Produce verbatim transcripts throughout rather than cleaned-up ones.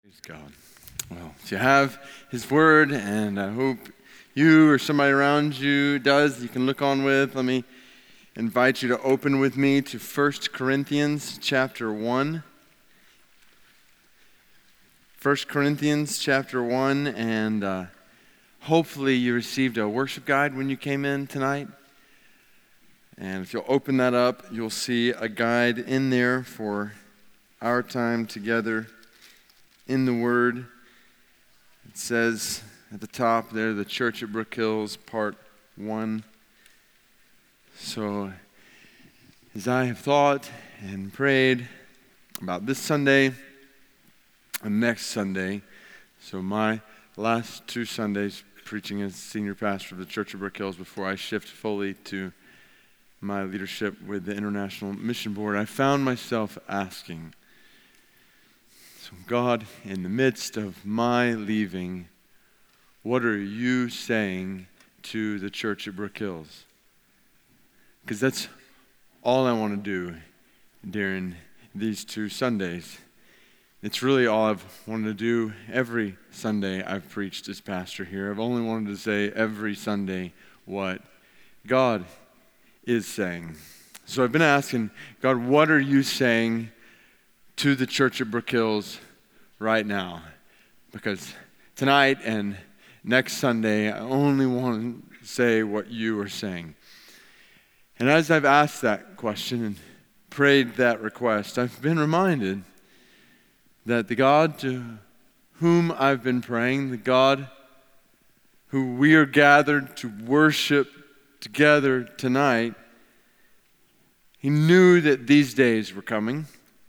Praise God. Well, if you have His Word, and I hope you or somebody around you does, you can look on with, let me invite you to open with me to First Corinthians chapter one. First Corinthians chapter one, and uh, hopefully you received a worship guide when you came in tonight. And if you'll open that up, you'll see a guide in there for our time together in the Word. It says at the top there, the Church at Brook Hills, part one. So, as I have thought and prayed about this Sunday and next Sunday, so my last two Sundays preaching as senior pastor of the Church at Brook Hills before I shift fully to my leadership with the International Mission Board, I found myself asking, so God, in the midst of my leaving, what are you saying to the church at Brook Hills? Because that's all I want to do during these two Sundays. It's really all I've wanted to do every Sunday I've preached as pastor here. I've only wanted to say every Sunday what God is saying. So I've been asking, God, what are you saying to the church at Brook Hills right now? Because tonight and next Sunday, I only want to say what you are saying. And as I've asked that question and prayed that request, I've been reminded that the God to whom I've been praying, the God who we are gathered to worship together tonight, He knew that these days were coming.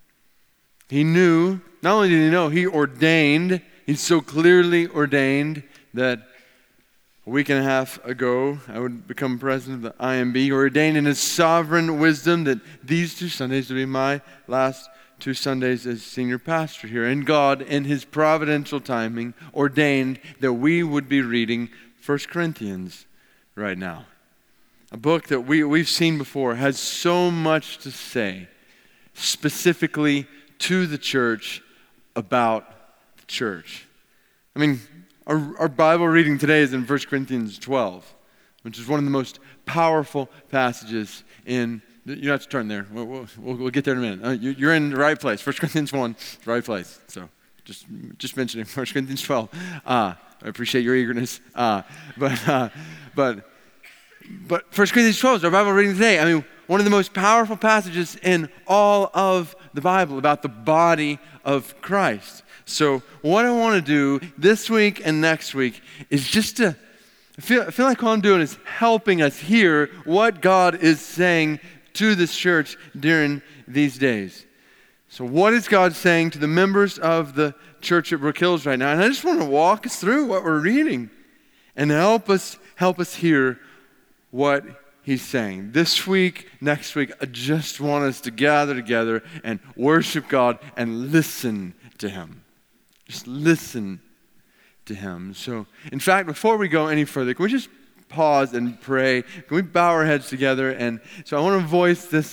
He knew, not only did He know, He ordained, He so clearly ordained that a week and a half ago I would become president of the I M B. He ordained in His sovereign wisdom that these two Sundays would be my last two Sundays as senior pastor here. And God, in His providential timing, ordained that we would be reading First Corinthians right now. A book that we, we've seen before, has so much to say specifically to the church about the church. I mean, our, our Bible reading today is in First Corinthians twelve, which is one of the most powerful passages in, you don't have to turn there, we'll, we'll, we'll get there in a minute. Uh, you, you're in the right place. First Corinthians one, the right place. So just, just mentioning First Corinthians twelve. Uh, I appreciate your eagerness. Uh, but, uh, but, But First Corinthians twelve is our Bible reading today. I mean, one of the most powerful passages in all of the Bible about the body of Christ. So what I want to do this week and next week is just to, I feel, I feel like all I'm doing is helping us hear what God is saying to this church during these days. So what is God saying to the members of the church at Brook Hills right now? And I just want to walk us through what we're reading and help us, help us hear what He's saying. This week, next week, I just want us to gather together and worship God and listen to Him. Just listen to Him. So, in fact, before we go any further, can we just pause and pray? Can we bow our heads together? And so I want to voice this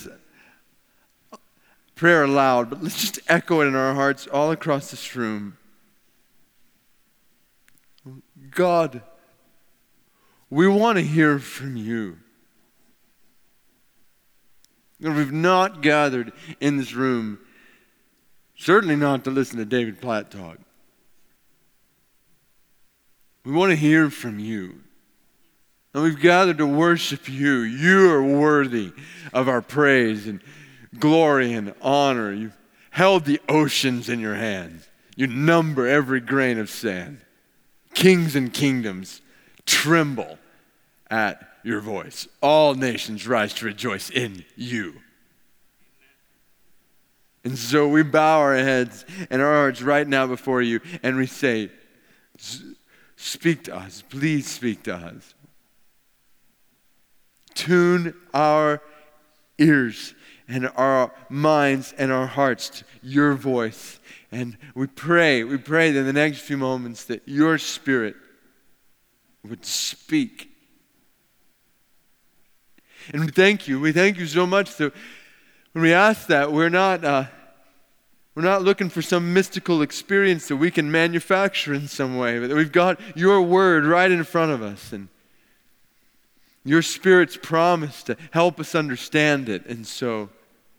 prayer aloud, but let's just echo it in our hearts all across this room. God, we want to hear from you. We've not gathered in this room, certainly not to listen to David Platt talk. We want to hear from you. And we've gathered to worship you. You are worthy of our praise and glory and honor. You've held the oceans in your hands. You number every grain of sand. Kings and kingdoms tremble at your voice. All nations rise to rejoice in you. And so we bow our heads and our hearts right now before you, and we say, speak to us. Please speak to us. Tune our ears and our minds and our hearts to your voice. And we pray, we pray that in the next few moments that your Spirit would speak. And we thank you. We thank you so much that when we ask that, we're not uh, We're not looking for some mystical experience that we can manufacture in some way, but that we've got your word right in front of us, and your Spirit's promise to help us understand it. And so,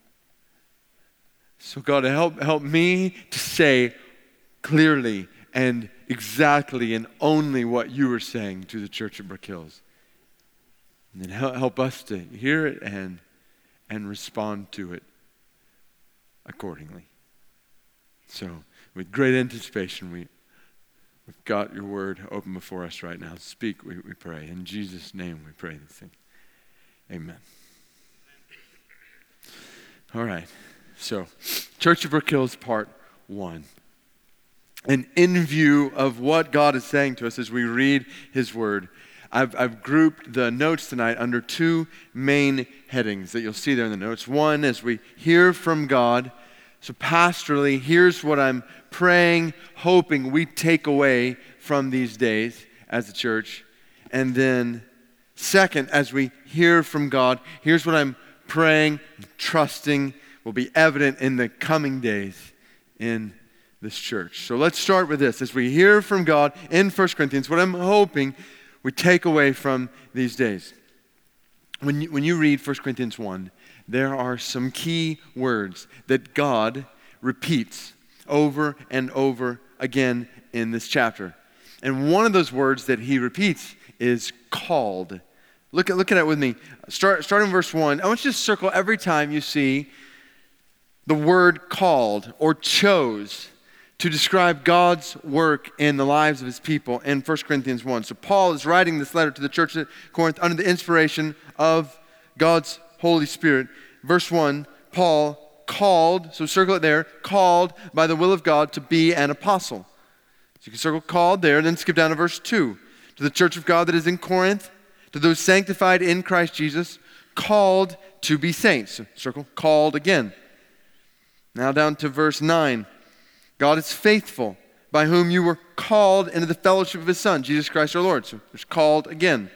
so God, help, help me to say clearly and exactly and only what you were saying to the church of Brook Hills. And then help, help us to hear it and, and respond to it accordingly. So, with great anticipation, we, we've got your word open before us right now. Speak, we, we pray. In Jesus' name we pray this thing. Amen. All right. So, Church of Brook Hills, part one. And in view of what God is saying to us as we read his word, I've, I've grouped the notes tonight under two main headings that you'll see there in the notes. One, as we hear from God. So pastorally, here's what I'm praying, hoping we take away from these days as a church. And then second, as we hear from God, here's what I'm praying, trusting will be evident in the coming days in this church. So let's start with this. As we hear from God in First Corinthians, what I'm hoping we take away from these days. When you, when you read First Corinthians one, there are some key words that God repeats over and over again in this chapter. And one of those words that he repeats is called. Look at, look at it with me. Start, start in verse one. I want you to circle every time you see the word called or chose to describe God's work in the lives of his people in First Corinthians one. So Paul is writing this letter to the church at Corinth under the inspiration of God's Holy Spirit. Verse one, Paul called, so circle it there, called by the will of God to be an apostle. So you can circle called there, and then skip down to verse two. To the church of God that is in Corinth, to those sanctified in Christ Jesus, called to be saints. So circle called again. Now down to verse nine. God is faithful, by whom you were called into the fellowship of his Son, Jesus Christ our Lord. So there's called again.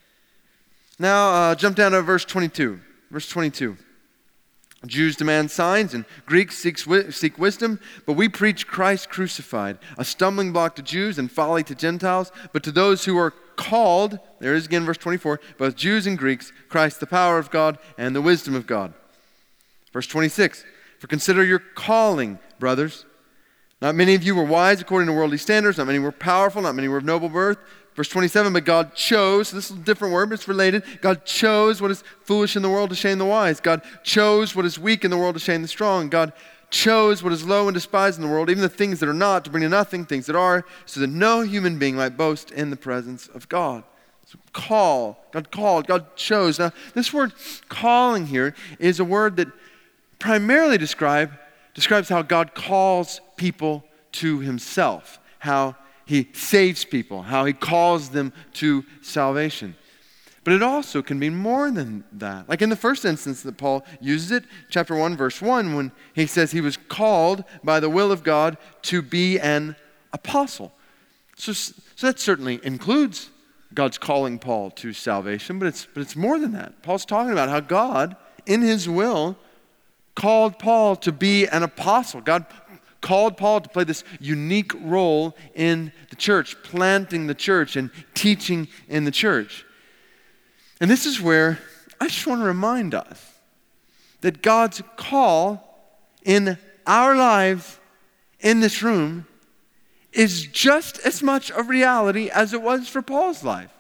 Now uh, jump down to verse twenty-two. Verse twenty-two. Jews demand signs and Greeks seek, seek wisdom, but we preach Christ crucified, a stumbling block to Jews and folly to Gentiles. But to those who are called, there is again verse twenty-four, both Jews and Greeks, Christ the power of God and the wisdom of God. Verse twenty-six, for consider your calling, brothers. Not many of you were wise according to worldly standards, not many were powerful, not many were of noble birth. Verse twenty-seven, but God chose, this is a different word, but it's related. God chose what is foolish in the world to shame the wise. God chose what is weak in the world to shame the strong. God chose what is low and despised in the world, even the things that are not, to bring to nothing things that are, so that no human being might boast in the presence of God. So call, God called, God chose. Now, this word calling here is a word that primarily describe, describes how God calls people to himself, how he saves people, how he calls them to salvation. But it also can mean more than that. Like in the first instance that Paul uses it, chapter one, verse one, when he says he was called by the will of God to be an apostle. So, so that certainly includes God's calling Paul to salvation, but it's, but it's more than that. Paul's talking about how God, in his will, called Paul to be an apostle. God called Paul to play this unique role in the church, planting the church and teaching in the church. And this is where I just want to remind us that God's call in our lives in this room is just as much a reality as it was for Paul's life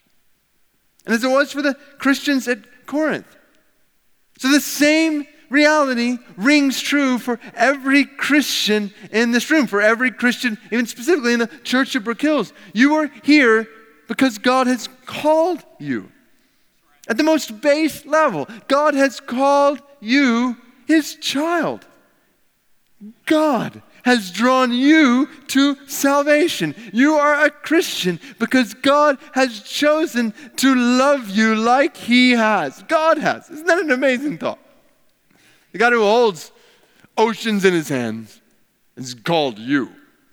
and as it was for the Christians at Corinth. So the same reality rings true for every Christian in this room, for every Christian, even specifically in the Church of Brook Hills. You are here because God has called you. At the most base level, God has called you his child. God has drawn you to salvation. You are a Christian because God has chosen to love you like he has. God has. Isn't that an amazing thought? The God who holds oceans in his hands is called you.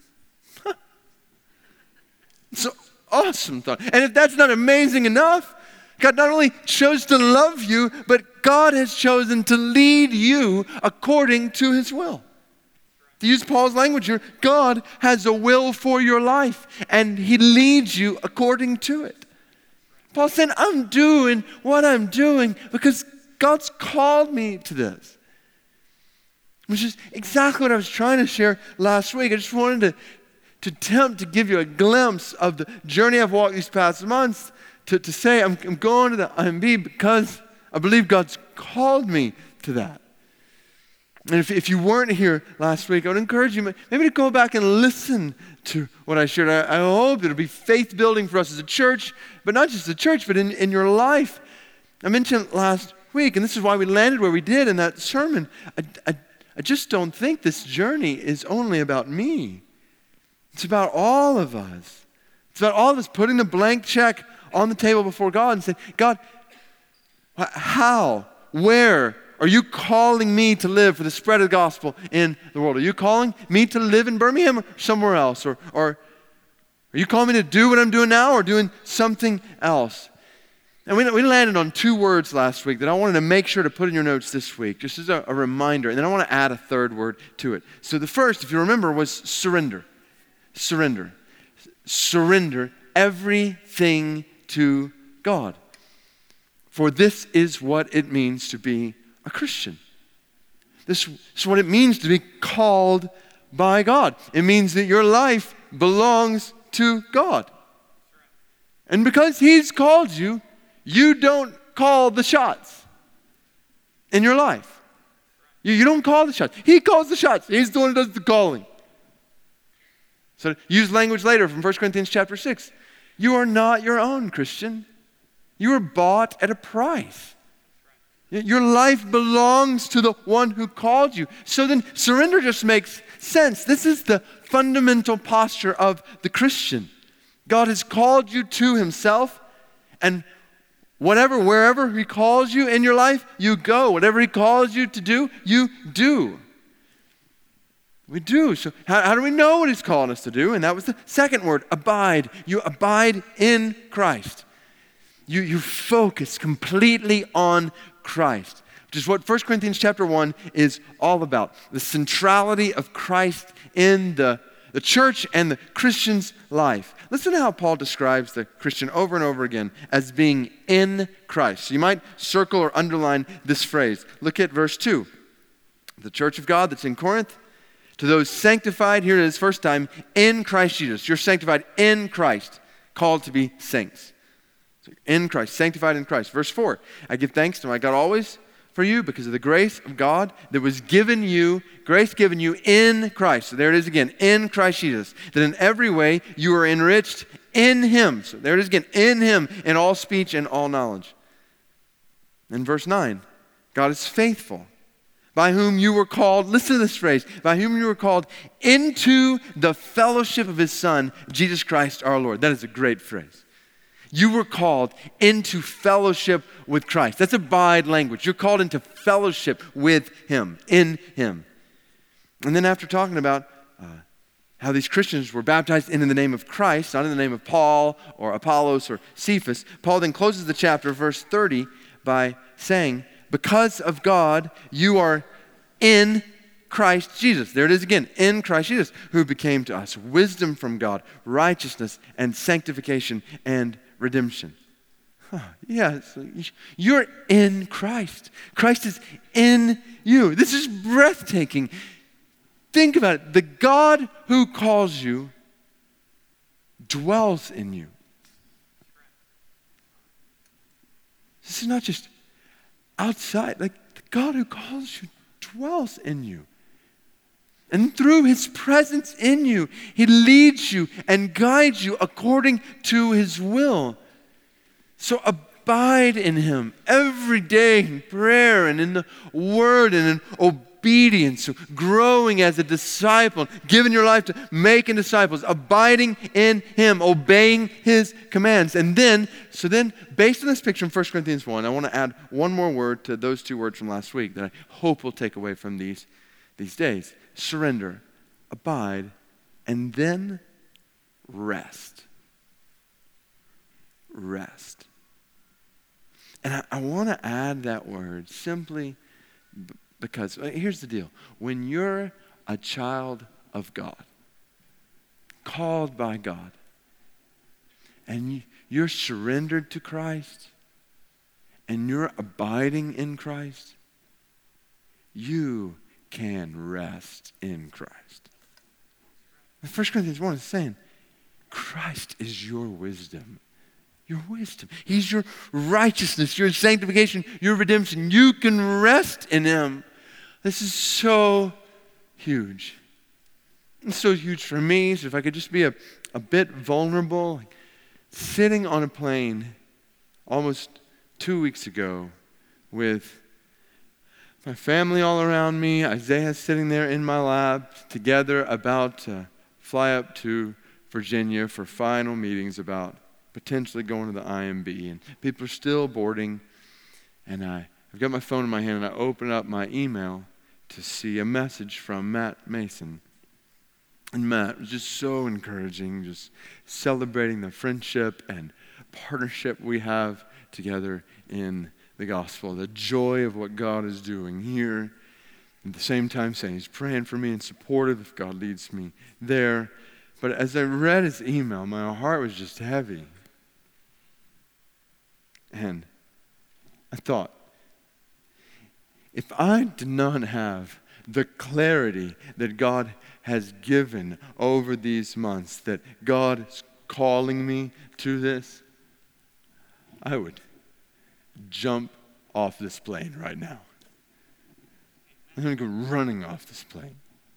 It's an awesome thought. And if that's not amazing enough, God not only chose to love you, but God has chosen to lead you according to his will. To use Paul's language here, God has a will for your life, and he leads you according to it. Paul said, I'm doing what I'm doing because God's called me to this. Which is exactly what I was trying to share last week. I just wanted to, to attempt to give you a glimpse of the journey I've walked these past months, to, to say I'm, I'm going to the I M B because I believe God's called me to that. And if, if you weren't here last week, I would encourage you maybe to go back and listen to what I shared. I, I hope it'll be faith building for us as a church, but not just the church, but in, in your life. I mentioned last week, and this is why we landed where we did in that sermon. I, I, I just don't think this journey is only about me. It's about all of us. It's about all of us putting the blank check on the table before God and saying, God, how, where are you calling me to live for the spread of the gospel in the world? Are you calling me to live in Birmingham or somewhere else? Or, or are you calling me to do what I'm doing now or doing something else? And we, we landed on two words last week that I wanted to make sure to put in your notes this week, just as a, a reminder. And then I want to add a third word to it. So the first, if you remember, was surrender. Surrender. Surrender everything to God. For this is what it means to be a Christian. This is what it means to be called by God. It means that your life belongs to God. And because he's called you, you don't call the shots in your life. You, you don't call the shots. He calls the shots. He's the one who does the calling. So use language later from First Corinthians chapter six. You are not your own, Christian. You were bought at a price. Your life belongs to the one who called you. So then surrender just makes sense. This is the fundamental posture of the Christian. God has called you to himself, and whatever, wherever he calls you in your life, you go. Whatever he calls you to do, you do. We do. So how, how do we know what he's calling us to do? And that was the second word, abide. You abide in Christ. You, you focus completely on Christ, which is what First Corinthians chapter one is all about. The centrality of Christ in the, the church and the Christian's life. Listen to how Paul describes the Christian over and over again as being in Christ. So you might circle or underline this phrase. Look at verse two. The church of God that's in Corinth, to those sanctified, here it is, first time, in Christ Jesus. You're sanctified in Christ, called to be saints. In Christ, sanctified in Christ. Verse four, I give thanks to my God always for you because of the grace of God that was given you, grace given you in Christ. So there it is again, in Christ Jesus, that in every way you are enriched in him. So there it is again, in him, in all speech and all knowledge. In verse nine, God is faithful, by whom you were called, listen to this phrase, by whom you were called into the fellowship of his Son, Jesus Christ our Lord. That is a great phrase. You were called into fellowship with Christ. That's abide language. You're called into fellowship with him, in him. And then after talking about uh, how these Christians were baptized in the name of Christ, not in the name of Paul or Apollos or Cephas, Paul then closes the chapter, verse thirty, by saying, because of God, you are in Christ Jesus. There it is again, in Christ Jesus, who became to us wisdom from God, righteousness and sanctification and redemption. Huh, yes, you're in Christ. Christ is in you. This is breathtaking. Think about it. The God who calls you dwells in you. This is not just outside. Like the God who calls you dwells in you. And through his presence in you, he leads you and guides you according to his will. So abide in him every day in prayer and in the word and in obedience. So growing as a disciple, giving your life to making disciples, abiding in him, obeying his commands. And then, so then, based on this picture in First Corinthians one, I want to add one more word to those two words from last week that I hope we'll take away from these, these days. Surrender, abide, and then rest. Rest. And I, I want to add that word simply b- because, here's the deal. When you're a child of God, called by God, and you're surrendered to Christ, and you're abiding in Christ, you can rest in Christ. First Corinthians one is saying, Christ is your wisdom. Your wisdom. He's your righteousness, your sanctification, your redemption. You can rest in him. This is so huge. It's so huge for me. So if I could just be a, a bit vulnerable, like sitting on a plane almost two weeks ago with my family all around me, Isaiah sitting there in my lap, together about to fly up to Virginia for final meetings about potentially going to the I M B. And people are still boarding. And I, I've got my phone in my hand, and I open up my email to see a message from Matt Mason. And Matt was just so encouraging, just celebrating the friendship and partnership we have together in the gospel, the joy of what God is doing here. At the same time saying he's praying for me and supportive if God leads me there. But as I read his email, my heart was just heavy. And I thought, if I did not have the clarity that God has given over these months, that God is calling me to this, I would jump off this plane right now. I'm going to go running off this plane.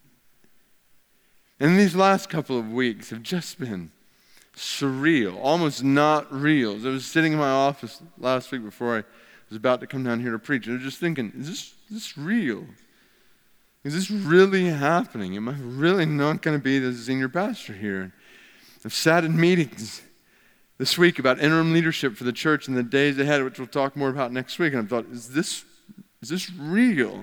And these last couple of weeks have just been surreal, almost not real. I was sitting in my office last week before I was about to come down here to preach, and I was just thinking, is this, is this real? Is this really happening? Am I really not going to be the senior pastor here? I've sat in meetings this week about interim leadership for the church in the days ahead, which we'll talk more about next week, and I thought, is this, is this real?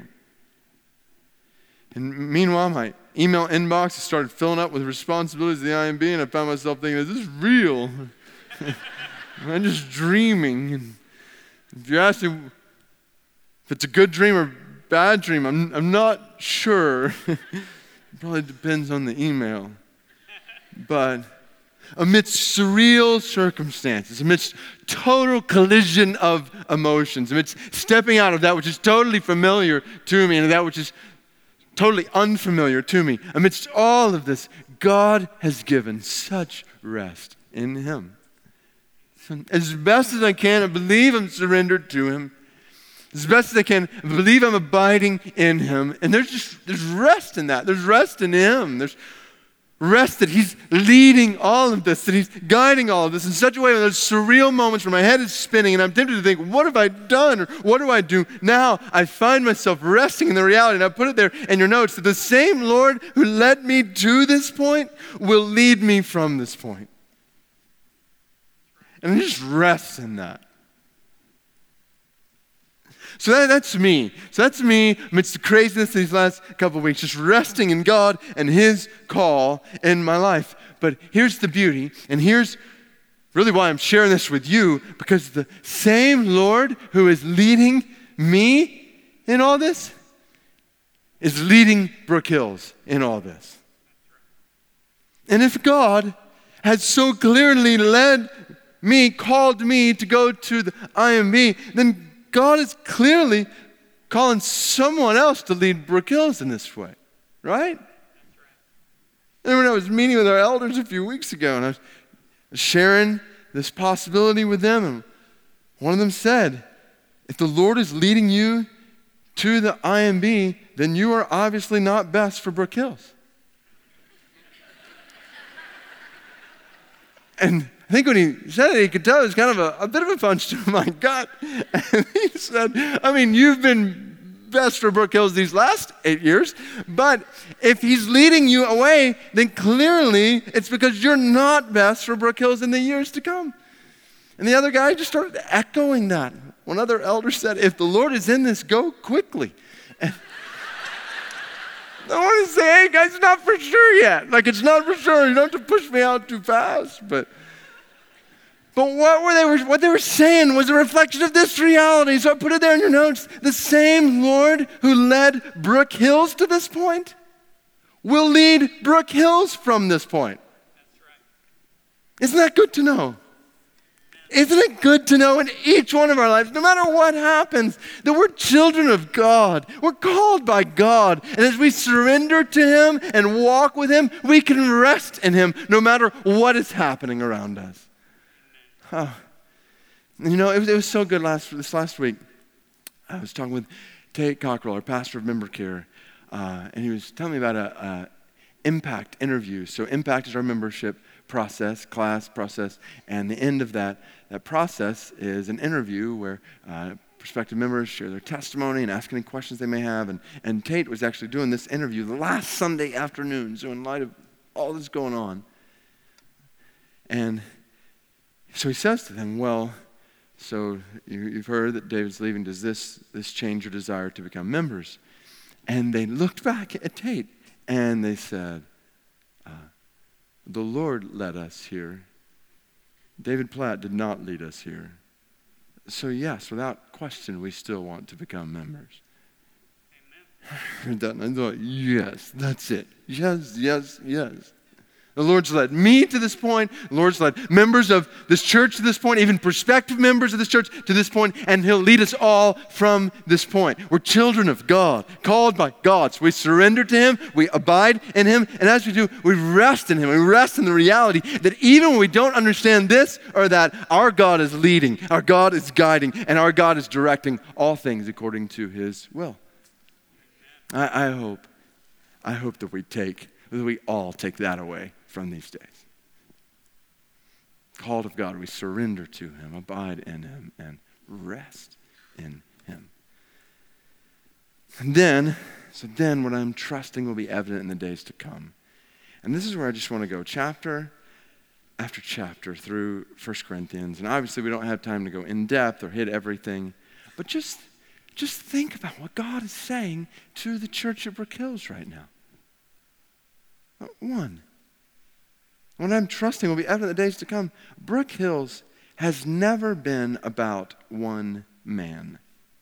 And meanwhile, my email inbox has started filling up with responsibilities of the I M B, and I found myself thinking, is this real? Am I just dreaming? And if you ask me if it's a good dream or bad dream, I'm, I'm not sure. It probably depends on the email. But amidst surreal circumstances, amidst total collision of emotions, amidst stepping out of that which is totally familiar to me and that which is totally unfamiliar to me, amidst all of this, God has given such rest in him. So as best as I can, I believe I'm surrendered to him. As best as I can, I believe I'm abiding in him. And there's just, there's rest in that. There's rest in him. There's rest that he's leading all of this, that he's guiding all of this in such a way that there's surreal moments where my head is spinning and I'm tempted to think, what have I done? Or what do I do now? I find myself resting in the reality, and I put it there in your notes, that the same Lord who led me to this point will lead me from this point. And I just rest in that. So that, that's me. So that's me amidst the craziness of these last couple of weeks, just resting in God and his call in my life. But here's the beauty, and here's really why I'm sharing this with you, because the same Lord who is leading me in all this is leading Brook Hills in all this. And if God has so clearly led me, called me to go to the I M B, then God is clearly calling someone else to lead Brook Hills in this way, right? And when I was meeting with our elders a few weeks ago, and I was sharing this possibility with them, and one of them said, if the Lord is leading you to the I M B, then you are obviously not best for Brook Hills. And I think when he said it, he could tell it was kind of a, a bit of a punch to my gut. And he said, I mean, you've been best for Brook Hills these last eight years, but if he's leading you away, then clearly it's because you're not best for Brook Hills in the years to come. And the other guy just started echoing that. One other elder said, if the Lord is in this, go quickly. And I want to say, hey guys, it's not for sure yet. Like, it's not for sure. You don't have to push me out too fast, but But what were they were what they were saying was a reflection of this reality. So I put it there in your notes. The same Lord who led Brook Hills to this point will lead Brook Hills from this point. Isn't that good to know? Isn't it good to know in each one of our lives, no matter what happens, that we're children of God. We're called by God. And as we surrender to Him and walk with Him, we can rest in Him no matter what is happening around us. Oh. You know, it was, it was so good last this last week. I was talking with Tate Cockrell, our pastor of Member Care, uh, and he was telling me about a, a impact interview. So impact is our membership process, class process, and the end of that, that process is an interview where uh, prospective members share their testimony and ask any questions they may have. And, and Tate was actually doing this interview the last Sunday afternoon, so in light of all that's going on. And so he says to them, well, so you, you've heard that David's leaving. Does this, this change your desire to become members? And they looked back at Tate and they said, uh, the Lord led us here. David Platt did not lead us here. So yes, without question, we still want to become members. Amen. I thought, yes, that's it. Yes, yes, yes. The Lord's led me to this point. The Lord's led members of this church to this point, even prospective members of this church to this point, and He'll lead us all from this point. We're children of God, called by God. So we surrender to Him, we abide in Him, and as we do, we rest in Him. We rest in the reality that even when we don't understand this or that, our God is leading, our God is guiding, and our God is directing all things according to His will. I, I hope, I hope that we take, that we all take that away from these days. Called of God, we surrender to Him, abide in Him, and rest in Him. And then, so then what I'm trusting will be evident in the days to come. And this is where I just want to go chapter after chapter through First Corinthians. And obviously we don't have time to go in depth or hit everything, but just, just think about what God is saying to the church at Brook Hills right now. One, what I'm trusting will be evident in the days to come. Brook Hills has never been about one man.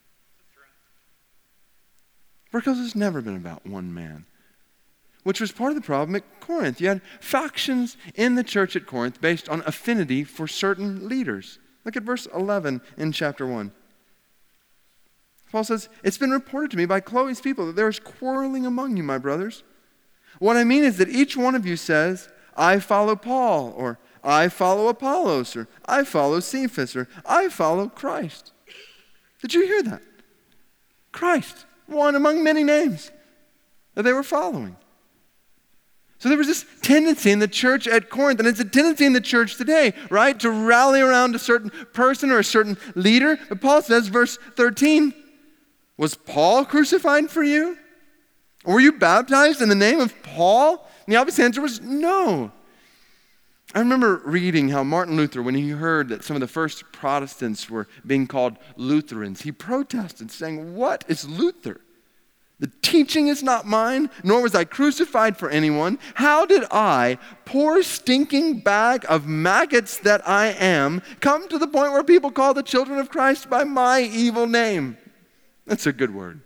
Brook Hills has never been about one man, which was part of the problem at Corinth. You had factions in the church at Corinth based on affinity for certain leaders. Look at verse eleven in chapter one. Paul says, it's been reported to me by Chloe's people that there is quarreling among you, my brothers. What I mean is that each one of you says, I follow Paul, or I follow Apollos, or I follow Cephas, or I follow Christ. Did you hear that? Christ, one among many names that they were following. So there was this tendency in the church at Corinth, and it's a tendency in the church today, right? To rally around a certain person or a certain leader. But Paul says, verse thirteen, was Paul crucified for you? Or were you baptized in the name of Paul? And the obvious answer was no. I remember reading how Martin Luther, when he heard that some of the first Protestants were being called Lutherans, he protested, saying, what is Luther? The teaching is not mine, nor was I crucified for anyone. How did I, poor stinking bag of maggots that I am, come to the point where people call the children of Christ by my evil name? That's a good word.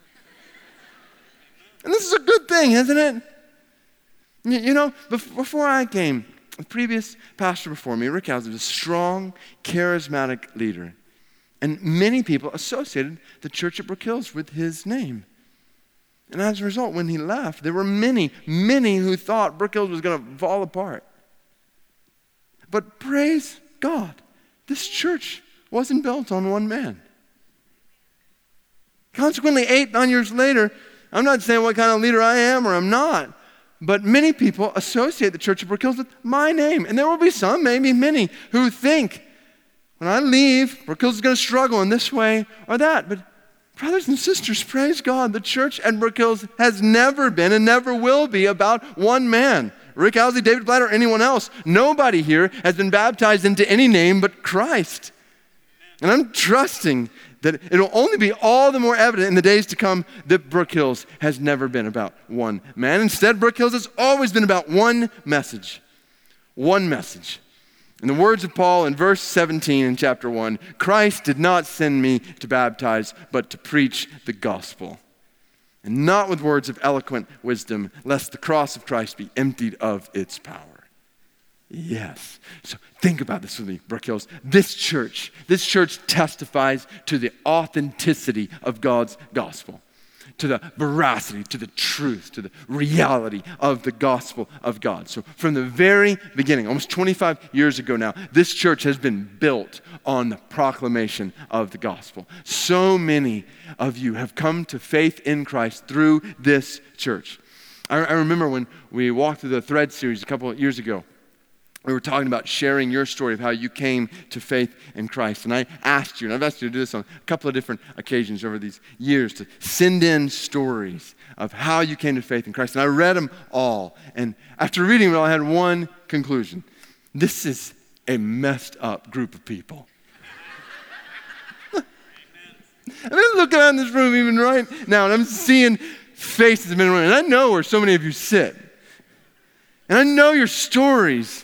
And this is a good thing, isn't it? You know, before I came, the previous pastor before me, Rick Houser, was a strong, charismatic leader. And many people associated the church at Brook Hills with his name. And as a result, when he left, there were many, many who thought Brook Hills was going to fall apart. But praise God, this church wasn't built on one man. Consequently, eight, nine years later, I'm not saying what kind of leader I am or I'm not, but many people associate the church of Brook Hills with my name. And there will be some, maybe many, who think, when I leave, Brook Hills is going to struggle in this way or that. But brothers and sisters, praise God, the church at Brook Hills has never been and never will be about one man. Rick Housley, David Platt, or anyone else. Nobody here has been baptized into any name but Christ. And I'm trusting that it'll only be all the more evident in the days to come that Brook Hills has never been about one man. Instead, Brook Hills has always been about one message. One message. In the words of Paul in verse seventeen in chapter one, Christ did not send me to baptize, but to preach the gospel. and not with words of eloquent wisdom, lest the cross of Christ be emptied of its power. Yes. So think about this with me, Brook Hills. This church, this church testifies to the authenticity of God's gospel, to the veracity, to the truth, to the reality of the gospel of God. So from the very beginning, almost twenty-five years ago now, this church has been built on the proclamation of the gospel. So many of you have come to faith in Christ through this church. I, I remember when we walked through the Thread series a couple of years ago, we were talking about sharing your story of how you came to faith in Christ. And I asked you, and I've asked you to do this on a couple of different occasions over these years, to send in stories of how you came to faith in Christ. And I read them all. And after reading them all, I had one conclusion. This is a messed up group of people. And I'm looking around this room even right now, and I'm seeing faces in the room. And I know where so many of you sit. And I know your stories.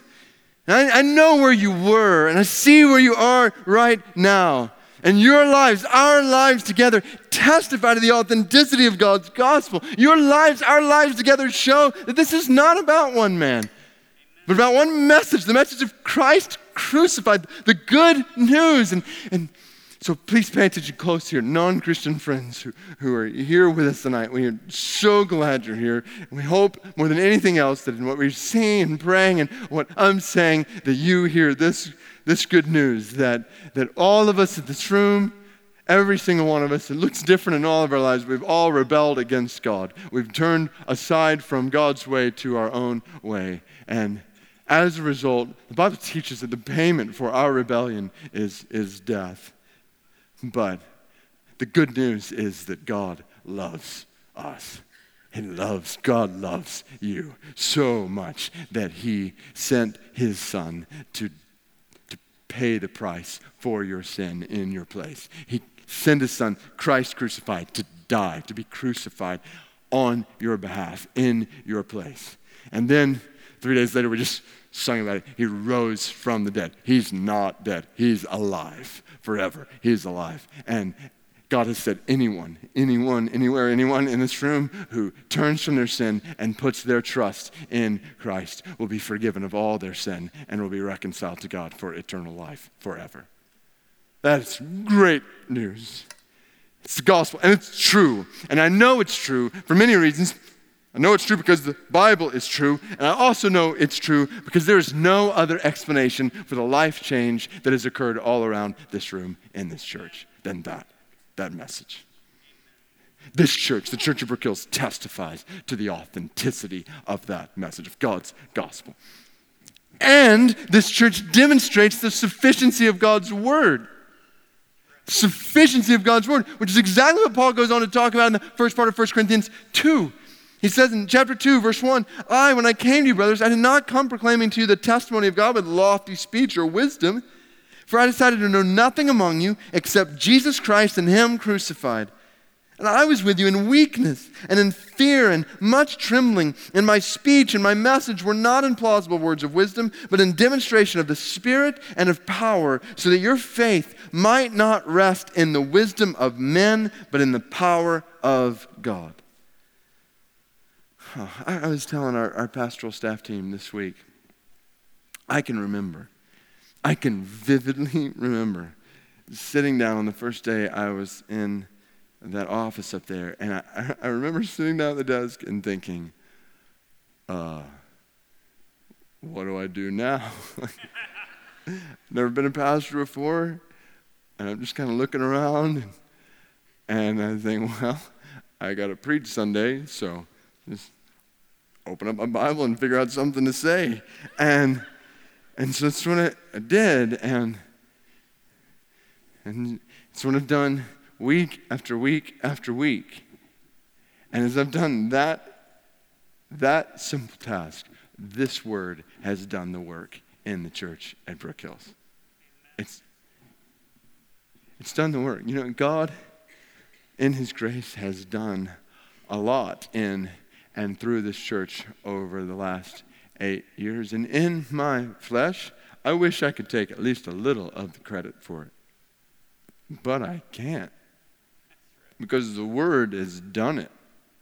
I, I know where you were, and I see where you are right now. And your lives, our lives together, testify to the authenticity of God's gospel. Your lives, our lives together show that this is not about one man, but about one message, the message of Christ crucified, the good news. And, and so please pay attention close here, non-Christian friends who, who are here with us tonight. We are so glad you're here. And we hope more than anything else that in what we're seeing and praying and what I'm saying, that you hear this, this good news, that, that all of us in this room, every single one of us, it looks different in all of our lives. We've all rebelled against God. We've turned aside from God's way to our own way. And as a result, the Bible teaches that the payment for our rebellion is, is death. But the good news is that God loves us. He loves, God loves you so much that he sent his son to, to pay the price for your sin in your place. He sent his son, Christ crucified, to die, to be crucified on your behalf, in your place. And then three days later, we just sung about it. He rose from the dead. He's not dead. He's alive forever. He's alive. And God has said anyone, anyone, anywhere, anyone in this room who turns from their sin and puts their trust in Christ will be forgiven of all their sin and will be reconciled to God for eternal life forever. That's great news. It's the gospel, and it's true. And I know it's true for many reasons. I know it's true because the Bible is true, and I also know it's true because there is no other explanation for the life change that has occurred all around this room in this church than that, that message. This church, the Church of Brook Hills, testifies to the authenticity of that message, of God's gospel. And this church demonstrates the sufficiency of God's word. Sufficiency of God's word, which is exactly what Paul goes on to talk about in the first part of First Corinthians two. He says in chapter two, verse one, I, when I came to you, brothers, I did not come proclaiming to you the testimony of God with lofty speech or wisdom, for I decided to know nothing among you except Jesus Christ and him crucified. And I was with you in weakness and in fear and much trembling, and my speech and my message were not in plausible words of wisdom, but in demonstration of the Spirit and of power, so that your faith might not rest in the wisdom of men, but in the power of God. Oh, I, I was telling our, our pastoral staff team this week, I can remember, I can vividly remember sitting down on the first day I was in that office up there, and I, I remember sitting down at the desk and thinking, uh, what do I do now? Never been a pastor before, and I'm just kind of looking around, and, and I think, well, I got to preach Sunday, so just open up my Bible and figure out something to say. And and so that's what I did, and and it's what I've done week after week after week. And as I've done that, that simple task, this word has done the work in the church at Brook Hills. It's, it's done the work. You know, God, in his grace, has done a lot in and through this church over the last eight years. And in my flesh, I wish I could take at least a little of the credit for it. But I can't. Because the word has done it.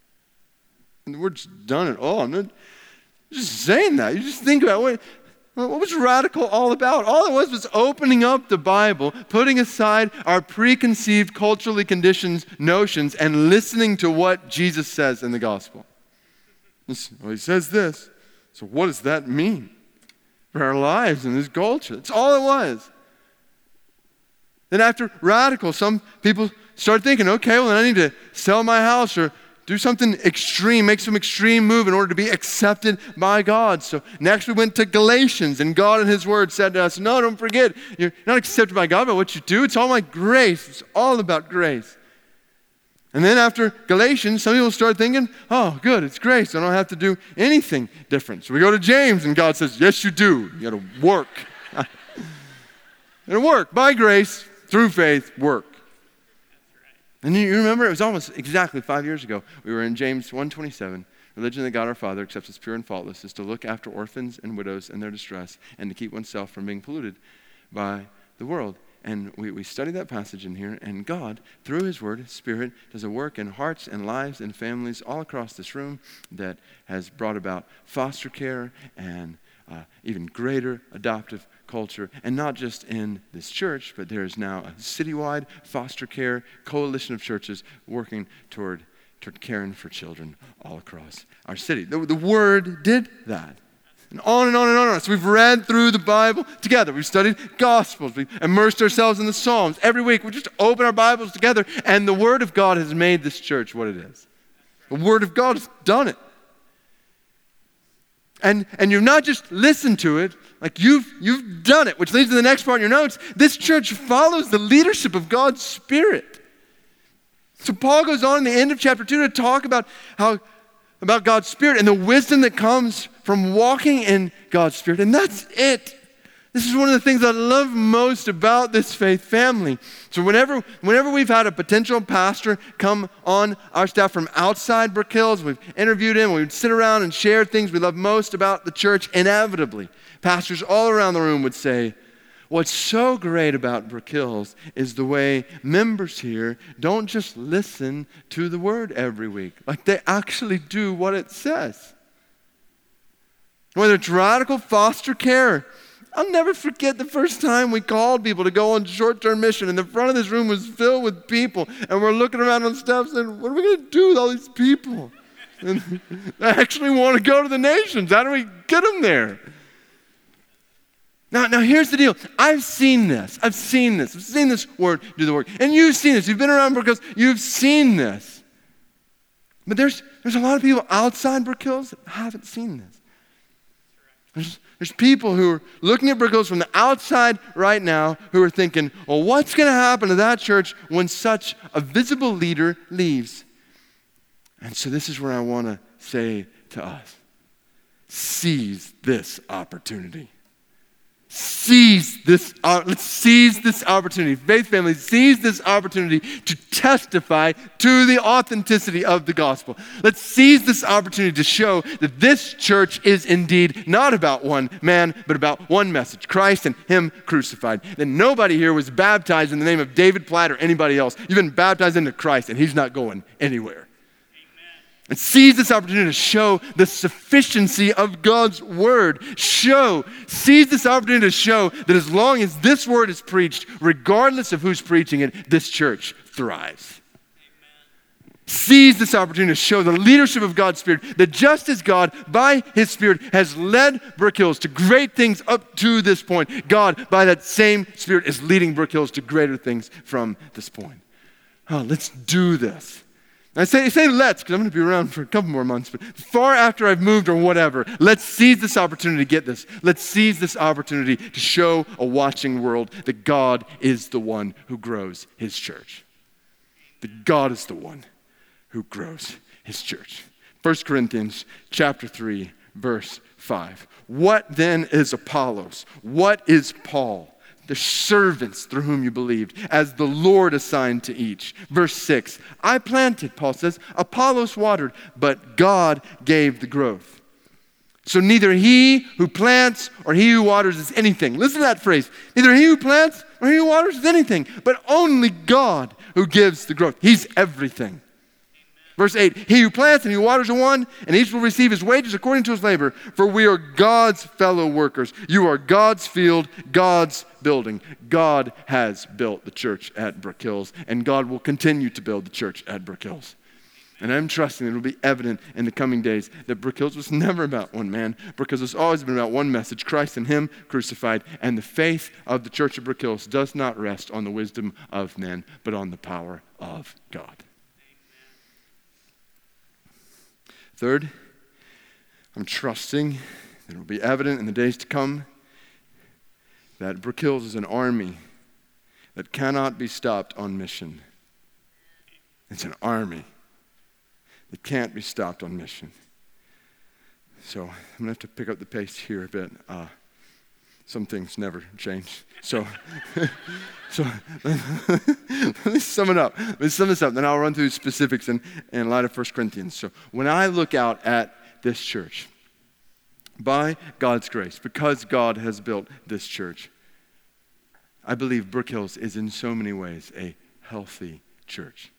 And the word's done it all. I'm not just saying that. You just think about what, what was radical all about? All it was was opening up the Bible, putting aside our preconceived, culturally conditioned notions, and listening to what Jesus says in the gospel. Well, he says this. So what does that mean for our lives in this culture? That's all it was. Then after radical, some people start thinking, okay, well, then I need to sell my house or do something extreme, make some extreme move in order to be accepted by God. So next we went to Galatians, and God in his word said to us, no, don't forget, you're not accepted by God by what you do. It's all my grace. It's all about grace. And then after Galatians, some people start thinking, oh, good, it's grace. I don't have to do anything different. So we go to James, and God says, yes, you do. You got to work. You got to work by grace, through faith, work. And you remember, it was almost exactly five years ago. We were in James one twenty-seven. Religion that God our Father accepts as pure and faultless is to look after orphans and widows in their distress and to keep oneself from being polluted by the world. And we, we studied that passage in here, and God, through his word, his Spirit, does a work in hearts and lives and families all across this room that has brought about foster care and uh, even greater adoptive culture, and not just in this church, but there is now a citywide foster care coalition of churches working toward, toward caring for children all across our city. The, the Word did that. And on and on and on and on. So we've read through the Bible together. We've studied Gospels. We've immersed ourselves in the Psalms. Every week we just open our Bibles together, and the Word of God has made this church what it is. The Word of God has done it. And, and you've not just listened to it, like you've, you've done it, which leads to the next part in your notes. This church follows the leadership of God's Spirit. So Paul goes on in the end of chapter two to talk about how about God's Spirit and the wisdom that comes from walking in God's Spirit. And that's it. This is one of the things I love most about this faith family. So whenever, whenever we've had a potential pastor come on our staff from outside Brook Hills, we've interviewed him, we'd sit around and share things we love most about the church, inevitably, pastors all around the room would say, what's so great about Brook Hills is the way members here don't just listen to the word every week. Like they actually do what it says. Whether it's radical foster care, I'll never forget the first time we called people to go on short-term mission, and the front of this room was filled with people, and we're looking around on steps and what are we going to do with all these people? And they actually want to go to the nations. How do we get them there? Now, now here's the deal. I've seen this. I've seen this. I've seen this word do the work. And you've seen this. You've been around because you've seen this. But there's, there's a lot of people outside Brook Hills that haven't seen this. There's, there's people who are looking at Brook Hills from the outside right now who are thinking, well, what's going to happen to that church when such a visible leader leaves? And so this is where I want to say to us, seize this opportunity. Seize this, uh, let's seize this opportunity. Faith family, seize this opportunity to testify to the authenticity of the gospel. Let's seize this opportunity to show that this church is indeed not about one man, but about one message, Christ and him crucified. That nobody here was baptized in the name of David Platt or anybody else. You've been baptized into Christ, and he's not going anywhere. And seize this opportunity to show the sufficiency of God's word. Show, seize this opportunity to show that as long as this word is preached, regardless of who's preaching it, this church thrives. Amen. Seize this opportunity to show the leadership of God's Spirit, that just as God, by his Spirit, has led Brook Hills to great things up to this point, God, by that same Spirit, is leading Brook Hills to greater things from this point. Oh, let's do this. I say, I say let's, because I'm going to be around for a couple more months, but far after I've moved or whatever, let's seize this opportunity to get this. Let's seize this opportunity to show a watching world that God is the one who grows his church. That God is the one who grows his church. First Corinthians chapter three, verse five. What then is Apollos? What is Paul? The servants through whom you believed, as the Lord assigned to each. Verse six, I planted, Paul says, Apollos watered, but God gave the growth. So neither he who plants or he who waters is anything. Listen to that phrase. Neither he who plants or he who waters is anything, but only God who gives the growth. He's everything. Verse eight, he who plants and he who waters are one, and each will receive his wages according to his labor, for we are God's fellow workers. You are God's field, God's building. God has built the church at Brook Hills, and God will continue to build the church at Brook Hills. And I'm trusting it will be evident in the coming days that Brook Hills was never about one man. Brook Hills has always been about one message, Christ and him crucified. And the faith of the church of Brook Hills does not rest on the wisdom of men, but on the power of God. Third, I'm trusting that it will be evident in the days to come that Brook Hills is an army that cannot be stopped on mission. It's an army that can't be stopped on mission. So I'm going to have to pick up the pace here a bit. Uh, some things never change. So, so let me sum it up. Let me sum this up, then I'll run through specifics in, in light of First Corinthians. So when I look out at this church, by God's grace, because God has built this church, I believe Brook Hills is in so many ways a healthy church.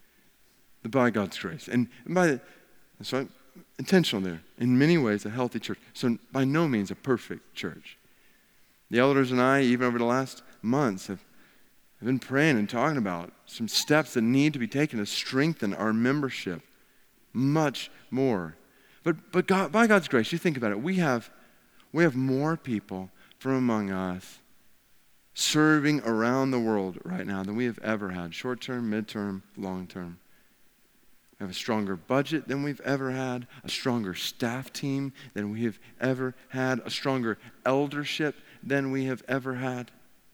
By God's grace. And by the, so I'm intentional there. In many ways, a healthy church. So by no means a perfect church. The elders and I, even over the last months, have, have been praying and talking about some steps that need to be taken to strengthen our membership much more. But but God, by God's grace, you think about it, we have we have more people from among us serving around the world right now than we have ever had. Short-term, mid-term, long-term. We have a stronger budget than we've ever had, a stronger staff team than we have ever had, a stronger eldership than we have ever had.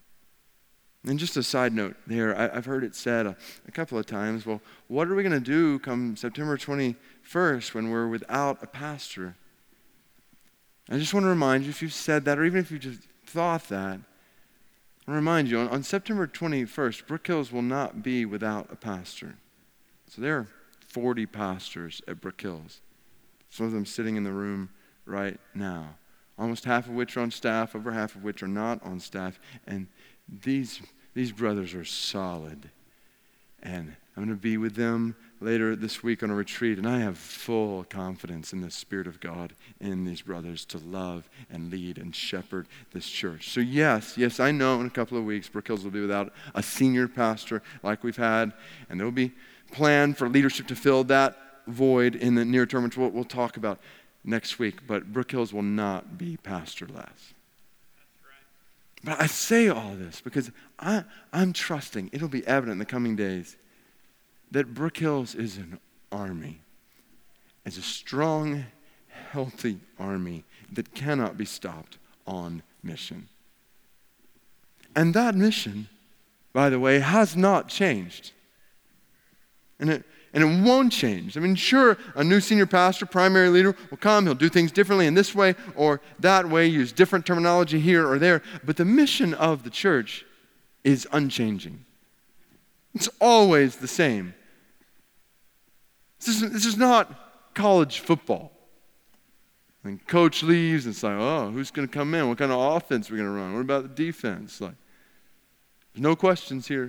And just a side note there, I, I've heard it said a, a couple of times, well, what are we going to do come September twenty-first when we're without a pastor? I just want to remind you, if you've said that, or even if you just thought that, I want to remind you, on, on September twenty-first, Brook Hills will not be without a pastor. So there are forty pastors at Brook Hills. Some of them sitting in the room right now. Almost half of which are on staff, over half of which are not on staff. And these, these brothers are solid. And I'm going to be with them later this week on a retreat. And I have full confidence in the Spirit of God in these brothers to love and lead and shepherd this church. So yes, yes, I know in a couple of weeks Brook Hills will be without a senior pastor like we've had. And there will be plan for leadership to fill that void in the near term, which we'll, we'll talk about next week. But Brook Hills will not be pastorless. That's right. But I say all this because I, I'm trusting it'll be evident in the coming days that Brook Hills is an army. It's a strong, healthy army that cannot be stopped on mission. And that mission, by the way, has not changed. And it, and it won't change. I mean, sure, a new senior pastor, primary leader will come. He'll do things differently in this way or that way, use different terminology here or there. But the mission of the church is unchanging. It's always the same. This is, this is not college football. When coach leaves, it's like, oh, who's going to come in? What kind of offense are we going to run? What about the defense? Like, there's no questions here.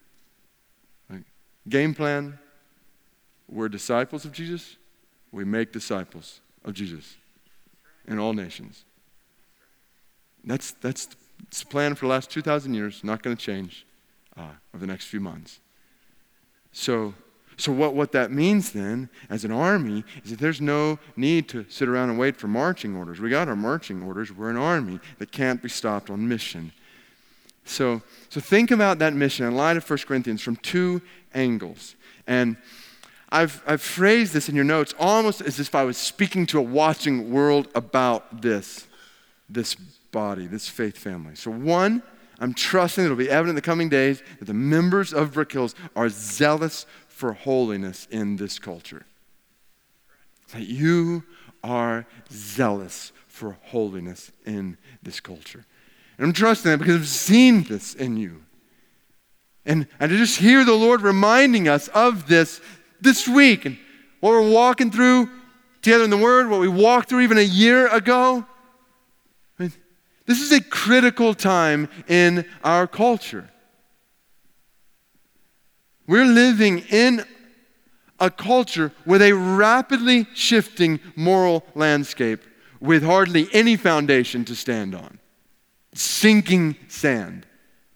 Game plan, we're disciples of Jesus. We make disciples of Jesus in all nations. That's, that's, that's the plan for the last two thousand years, not going to change uh, over the next few months. So, so what, what that means then, as an army, is that there's no need to sit around and wait for marching orders. We got our marching orders. We're an army that can't be stopped on mission. So, so think about that mission in light of First Corinthians from two angles. And I've, I've phrased this in your notes almost as if I was speaking to a watching world about this, this body, this faith family. So one, I'm trusting that it'll be evident in the coming days that the members of Brook Hills are zealous for holiness in this culture. That you are zealous for holiness in this culture. And I'm trusting that because I've seen this in you. And, and to just hear the Lord reminding us of this this week and what we're walking through together in the Word, what we walked through even a year ago. I mean, this is a critical time in our culture. We're living in a culture with a rapidly shifting moral landscape with hardly any foundation to stand on. Sinking sand.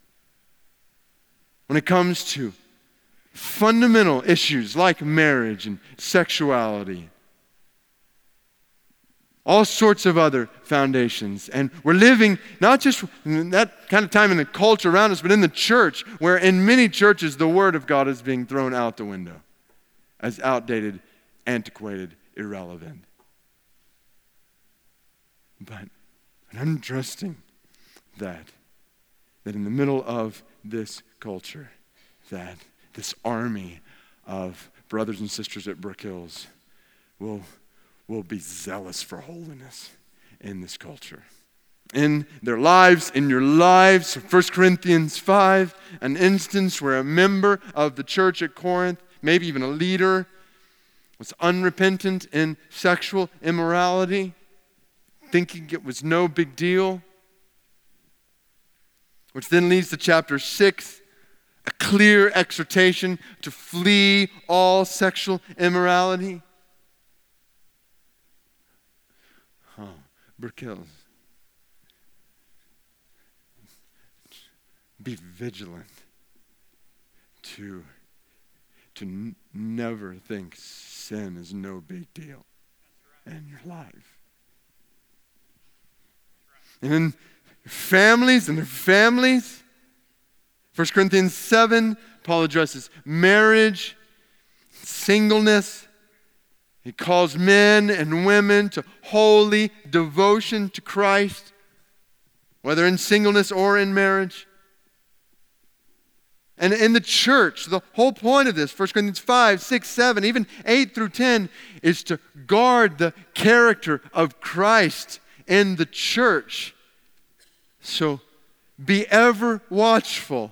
When it comes to fundamental issues like marriage and sexuality, all sorts of other foundations. And we're living not just in that kind of time in the culture around us, but in the church, where in many churches the Word of God is being thrown out the window as outdated, antiquated, irrelevant. But I'm trusting that, that in the middle of this culture, that this army of brothers and sisters at Brook Hills will will be zealous for holiness in this culture. In their lives, in your lives. First Corinthians five, an instance where a member of the church at Corinth, maybe even a leader, was unrepentant in sexual immorality, thinking it was no big deal. Which then leads to chapter six, a clear exhortation to flee all sexual immorality. Oh, Brook Hills. Be vigilant to, to n- never think sin is no big deal in your life. And then families and their families. First Corinthians seven, Paul addresses marriage, singleness. He calls men and women to holy devotion to Christ, whether in singleness or in marriage. And in the church, the whole point of this, First Corinthians five, six, seven, even eight through ten, is to guard the character of Christ in the church. So be ever watchful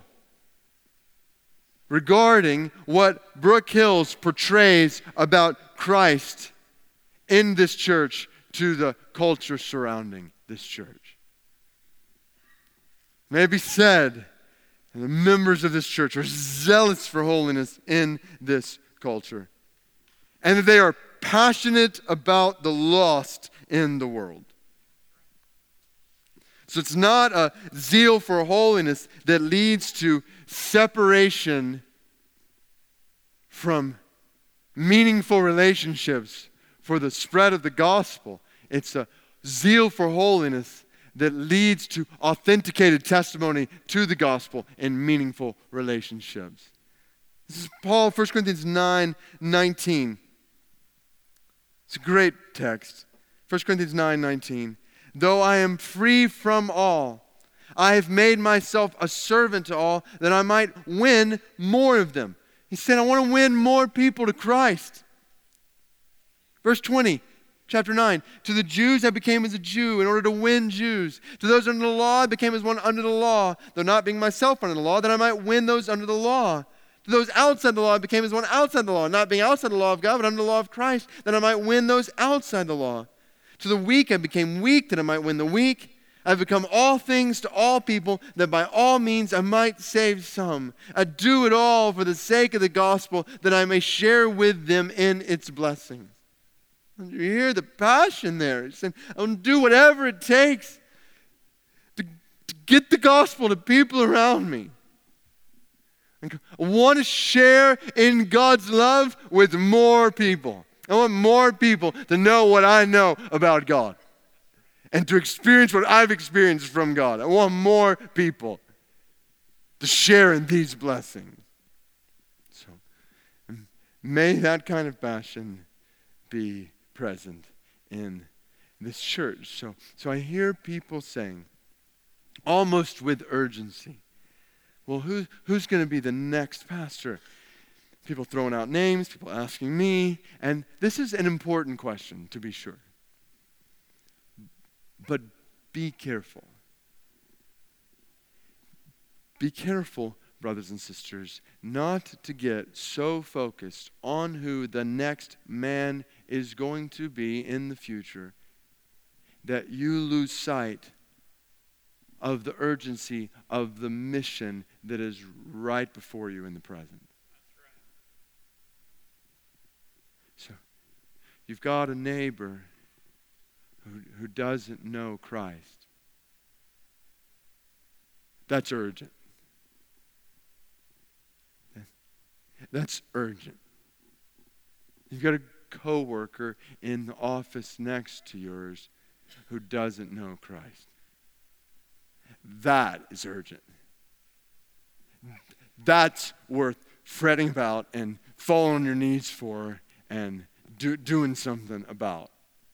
regarding what Brook Hills portrays about Christ in this church to the culture surrounding this church. May it be said, and the members of this church are zealous for holiness in this culture, and that they are passionate about the lost in the world. So it's not a zeal for holiness that leads to separation from meaningful relationships for the spread of the gospel. It's a zeal for holiness that leads to authenticated testimony to the gospel in meaningful relationships. This is Paul, First Corinthians nine nineteen. It's a great text. First Corinthians nine nineteen. Though I am free from all, I have made myself a servant to all, that I might win more of them. He said, I want to win more people to Christ. Verse twenty, chapter nine. To the Jews I became as a Jew in order to win Jews. To those under the law I became as one under the law, though not being myself under the law, that I might win those under the law. To those outside the law I became as one outside the law, not being outside the law of God, but under the law of Christ, that I might win those outside the law. To the weak I became weak, that I might win the weak. I have become all things to all people, that by all means I might save some. I do it all for the sake of the gospel, that I may share with them in its blessings. And you hear the passion there. He's saying, I will do whatever it takes to, to get the gospel to people around me. I want to share in God's love with more people. I want more people to know what I know about God and to experience what I've experienced from God. I want more people to share in these blessings. So may that kind of passion be present in this church. So, so I hear people saying, almost with urgency, well, who, who's going to be the next pastor? People throwing out names, people asking me, and this is an important question, to be sure. But be careful. Be careful, brothers and sisters, not to get so focused on who the next man is going to be in the future that you lose sight of the urgency of the mission that is right before you in the present. So you've got a neighbor who, who doesn't know Christ. That's urgent. That's urgent. You've got a coworker in the office next to yours who doesn't know Christ. That is urgent. That's worth fretting about and falling on your knees for and do, doing something about.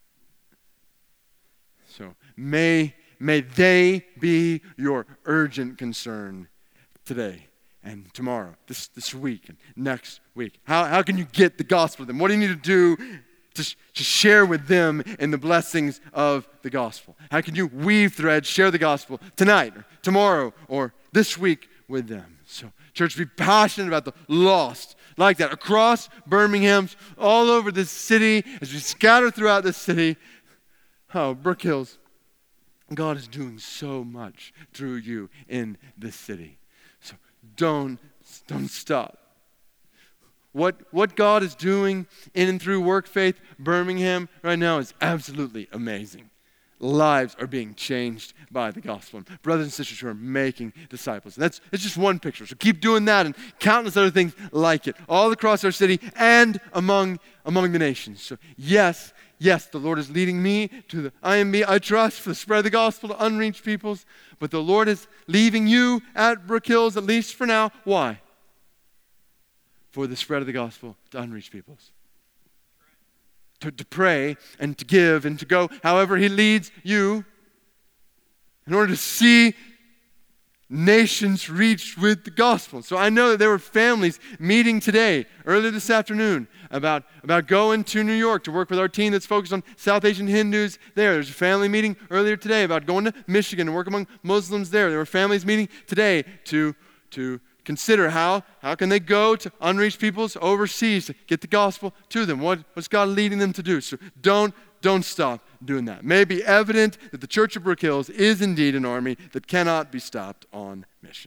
So may, may they be your urgent concern today and tomorrow, this, this week and next week. How, how can you get the gospel to them? What do you need to do to, to share with them in the blessings of the gospel? How can you weave threads, share the gospel tonight or tomorrow or this week with them? So church, be passionate about the lost like that across Birmingham, all over this city, as we scatter throughout this city. Oh, Brook Hills, God is doing so much through you in this city. So don't, don't stop. What, what God is doing in and through Work Faith Birmingham right now is absolutely amazing. Lives are being changed by the gospel. And brothers and sisters who are making disciples. And that's it's just one picture. So keep doing that and countless other things like it. All across our city and among, among the nations. So yes, yes, the Lord is leading me to the I M B, I trust, for the spread of the gospel to unreached peoples. But the Lord is leaving you at Brook Hills, at least for now. Why? For the spread of the gospel to unreached peoples. To, to pray and to give and to go however he leads you in order to see nations reached with the gospel. So I know that there were families meeting today, earlier this afternoon, about, about going to New York to work with our team that's focused on South Asian Hindus there. There's a family meeting earlier today about going to Michigan and work among Muslims there. There were families meeting today to, to consider how, how can they go to unreached peoples overseas to get the gospel to them. What, what's God leading them to do? So don't, don't stop doing that. May it be evident that the Church of Brook Hills is indeed an army that cannot be stopped on mission.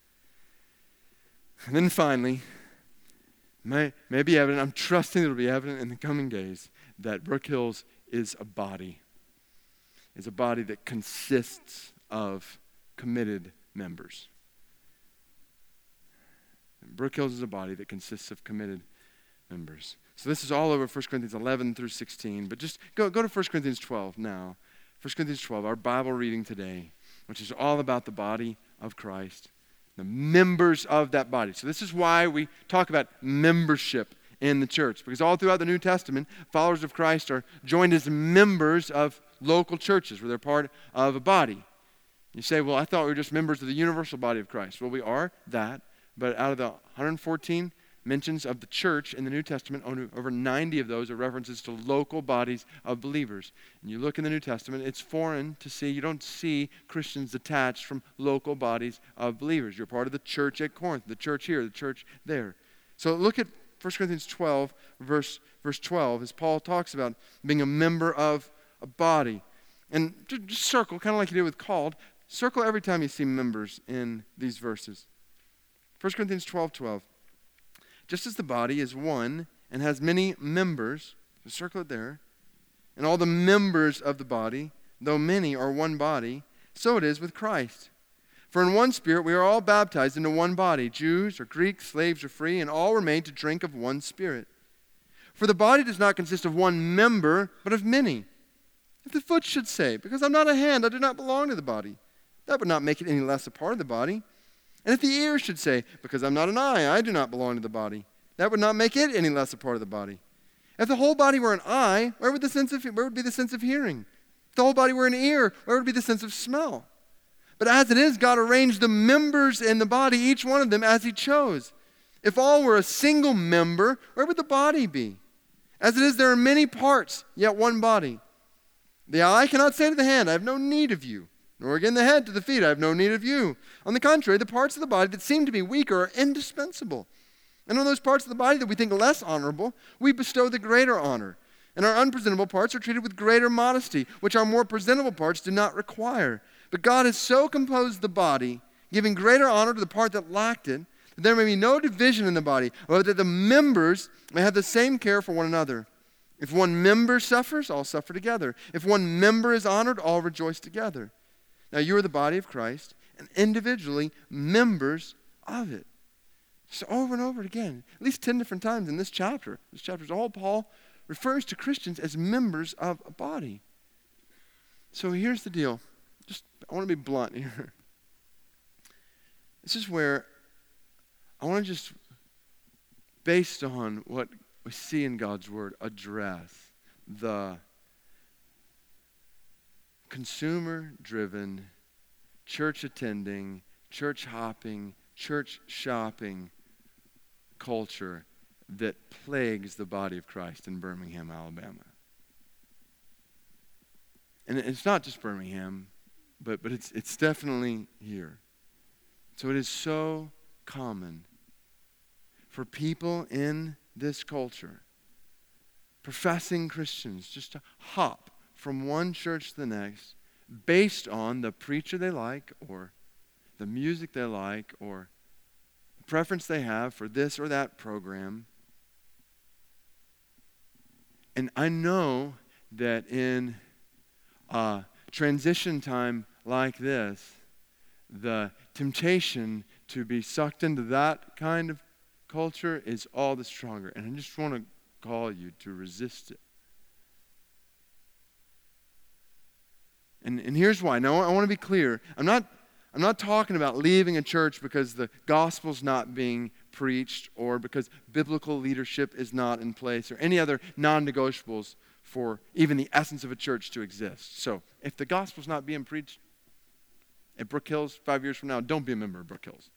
And then finally, may, may it be evident, I'm trusting it will be evident in the coming days, that Brook Hills is a body. Is a body that consists of committed members. Brook Hills is a body that consists of committed members. So this is all over First Corinthians eleven through sixteen. But just go, go to First Corinthians twelve now. First Corinthians twelve, our Bible reading today, which is all about the body of Christ, the members of that body. So this is why we talk about membership in the church. Because all throughout the New Testament, followers of Christ are joined as members of local churches where they're part of a body. You say, well, I thought we were just members of the universal body of Christ. Well, we are that. But out of the one hundred fourteen mentions of the church in the New Testament, over ninety of those are references to local bodies of believers. And you look in the New Testament, it's foreign to see, you don't see Christians detached from local bodies of believers. You're part of the church at Corinth, the church here, the church there. So look at First Corinthians twelve, verse, verse twelve, as Paul talks about being a member of a body. And just circle, kind of like you did with called, circle every time you see members in these verses. First Corinthians twelve twelve. Just as the body is one and has many members, so circle it there, and all the members of the body, though many are one body, so it is with Christ. For in one Spirit we are all baptized into one body, Jews or Greeks, slaves or free, and all were made to drink of one Spirit. For the body does not consist of one member, but of many. If the foot should say, because I'm not a hand, I do not belong to the body, that would not make it any less a part of the body. And if the ear should say, because I'm not an eye, I do not belong to the body, that would not make it any less a part of the body. If the whole body were an eye, where would the sense of where would be the sense of hearing? If the whole body were an ear, where would be the sense of smell? But as it is, God arranged the members in the body, each one of them as he chose. If all were a single member, where would the body be? As it is, there are many parts, yet one body. The eye cannot say to the hand, I have no need of you. Nor again the head to the feet, I have no need of you. On the contrary, the parts of the body that seem to be weaker are indispensable. And on those parts of the body that we think less honorable, we bestow the greater honor. And our unpresentable parts are treated with greater modesty, which our more presentable parts do not require. But God has so composed the body, giving greater honor to the part that lacked it, that there may be no division in the body, but that the members may have the same care for one another. If one member suffers, all suffer together. If one member is honored, all rejoice together. Now you are the body of Christ, and individually members of it. So over and over again, at least ten different times in this chapter. This chapter is all Paul refers to Christians as members of a body. So here's the deal. Just I want to be blunt here. This is where I want to just, based on what we see in God's Word, address the consumer-driven, church-attending, church-hopping, church-shopping culture that plagues the body of Christ in Birmingham, Alabama. And it's not just Birmingham, but, but it's, it's definitely here. So it is so common for people in this culture, professing Christians, just to hop from one church to the next based on the preacher they like or the music they like or the preference they have for this or that program. And I know that in a transition time like this, the temptation to be sucked into that kind of culture is all the stronger. And I just want to call you to resist it. And, and here's why. Now, I want to be clear. I'm not, I'm not talking about leaving a church because the gospel's not being preached or because biblical leadership is not in place or any other non-negotiables for even the essence of a church to exist. So if the gospel's not being preached at Brook Hills five years from now, don't be a member of Brook Hills.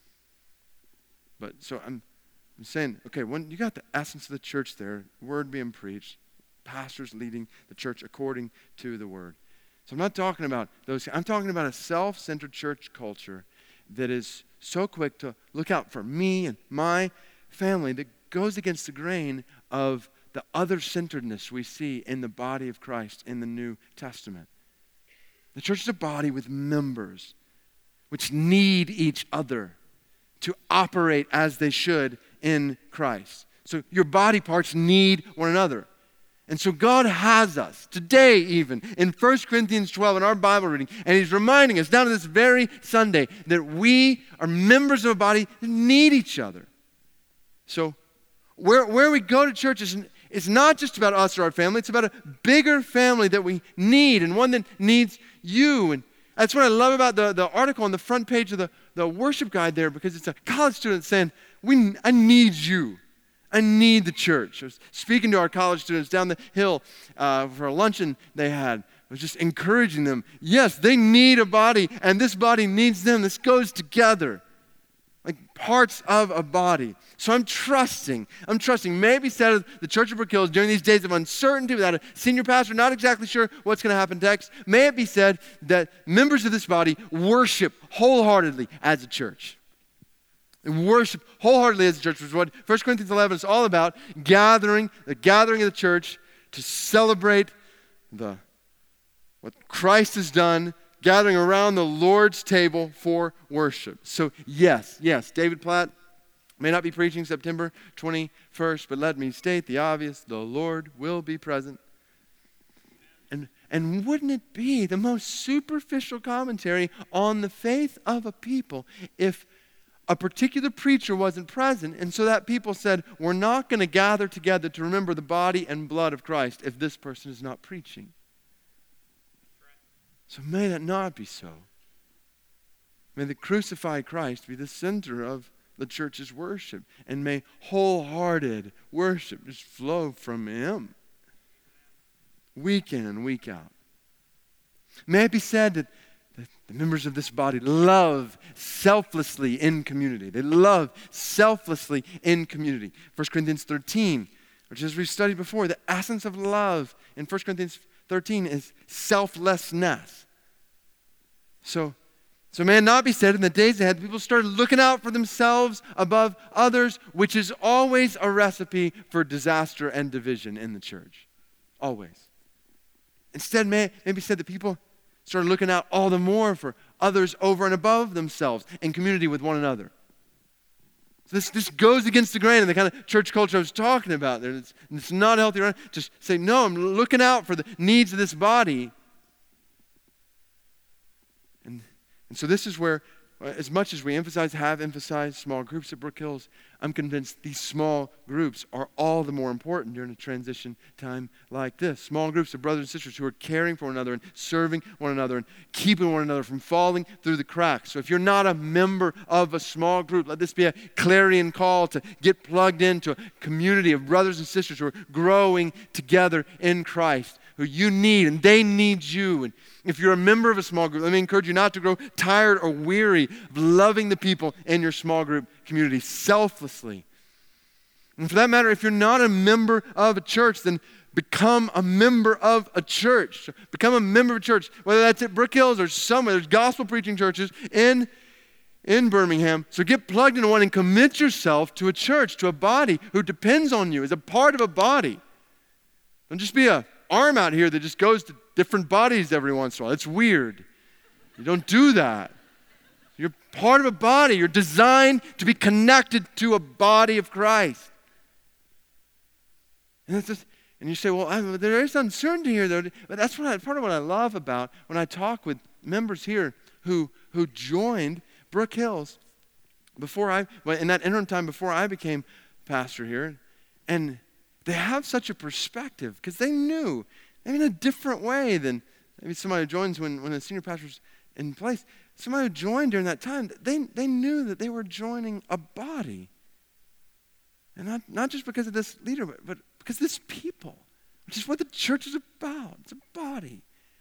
But so I'm, I'm saying, okay, when you got the essence of the church there, word being preached, pastors leading the church according to the word. So I'm not talking about those. I'm talking about a self-centered church culture that is so quick to look out for me and my family that goes against the grain of the other-centeredness we see in the body of Christ in the New Testament. The church is a body with members which need each other to operate as they should in Christ. So your body parts need one another. And so God has us today even in First Corinthians twelve in our Bible reading, and he's reminding us down to this very Sunday that we are members of a body that need each other. So where, where we go to church is, is not just about us or our family, it's about a bigger family that we need and one that needs you. And that's what I love about the, the article on the front page of the, the worship guide there, because it's a college student saying, "We, I need you. I need the church." I was speaking to our college students down the hill uh, for a luncheon they had. I was just encouraging them. Yes, they need a body, and this body needs them. This goes together like parts of a body. So I'm trusting. I'm trusting. Maybe said of the Church of Brook Hills during these days of uncertainty without a senior pastor, not exactly sure what's going to happen next. May it be said that members of this body worship wholeheartedly as a church. And worship wholeheartedly as a church, which is what First Corinthians eleven is all about, gathering, the gathering of the church to celebrate the what Christ has done, gathering around the Lord's table for worship. So yes, yes, David Platt may not be preaching September twenty-first, but let me state the obvious, the Lord will be present. And, and wouldn't it be the most superficial commentary on the faith of a people if a particular preacher wasn't present, and so that people said, we're not going to gather together to remember the body and blood of Christ if this person is not preaching. So may that not be so. May the crucified Christ be the center of the church's worship, and may wholehearted worship just flow from him week in and week out. May it be said that the members of this body love selflessly in community. They love selflessly in community. First Corinthians thirteen, which as we've studied before, the essence of love in First Corinthians thirteen is selflessness. So, so may it not be said in the days ahead, people started looking out for themselves above others, which is always a recipe for disaster and division in the church. Always. Instead, may it be said that people started looking out all the more for others over and above themselves in community with one another. This, this goes against the grain of the kind of church culture I was talking about. It's, it's not healthy. Right? Just say, no, I'm looking out for the needs of this body. And, and so this is where, as much as we emphasize, have emphasized small groups at Brook Hills, I'm convinced these small groups are all the more important during a transition time like this. Small groups of brothers and sisters who are caring for one another and serving one another and keeping one another from falling through the cracks. So if you're not a member of a small group, let this be a clarion call to get plugged into a community of brothers and sisters who are growing together in Christ, who you need and they need you. And if you're a member of a small group, let me encourage you not to grow tired or weary of loving the people in your small group community selflessly. And for that matter, if you're not a member of a church, then become a member of a church. Become a member of a church, whether that's at Brook Hills or somewhere. There's gospel preaching churches in, in Birmingham. So get plugged into one and commit yourself to a church, to a body who depends on you as a part of a body. Don't just be a arm out here that just goes to different bodies every once in a while. It's weird. You don't do that. You're part of a body. You're designed to be connected to a body of Christ. And, it's just, and you say, well, I, there is uncertainty here, though. But that's what I, part of what I love about when I talk with members here who, who joined Brook Hills before I, well, in that interim time before I became pastor here. And they have such a perspective because they knew, maybe in a different way than maybe somebody who joins when, when the senior pastor's in place. Somebody who joined during that time, they, they knew that they were joining a body. And not, not just because of this leader, but, but because of this people, which is what the church is about. It's a body.